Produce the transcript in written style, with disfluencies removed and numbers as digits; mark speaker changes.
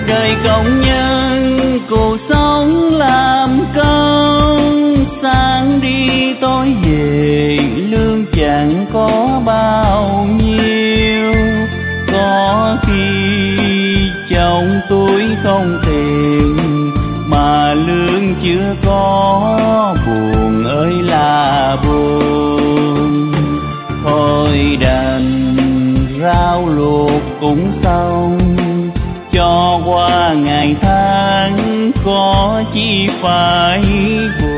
Speaker 1: đời công nhân cuộc sống làm công, sáng đi tối về lương chẳng có bao nhiêu. Có khi trong túi không tiền mà lương chưa có, buồn ơi là buồn. Thôi đành rau luộc cũng xong, cho qua ngày tháng có chi phải buồn.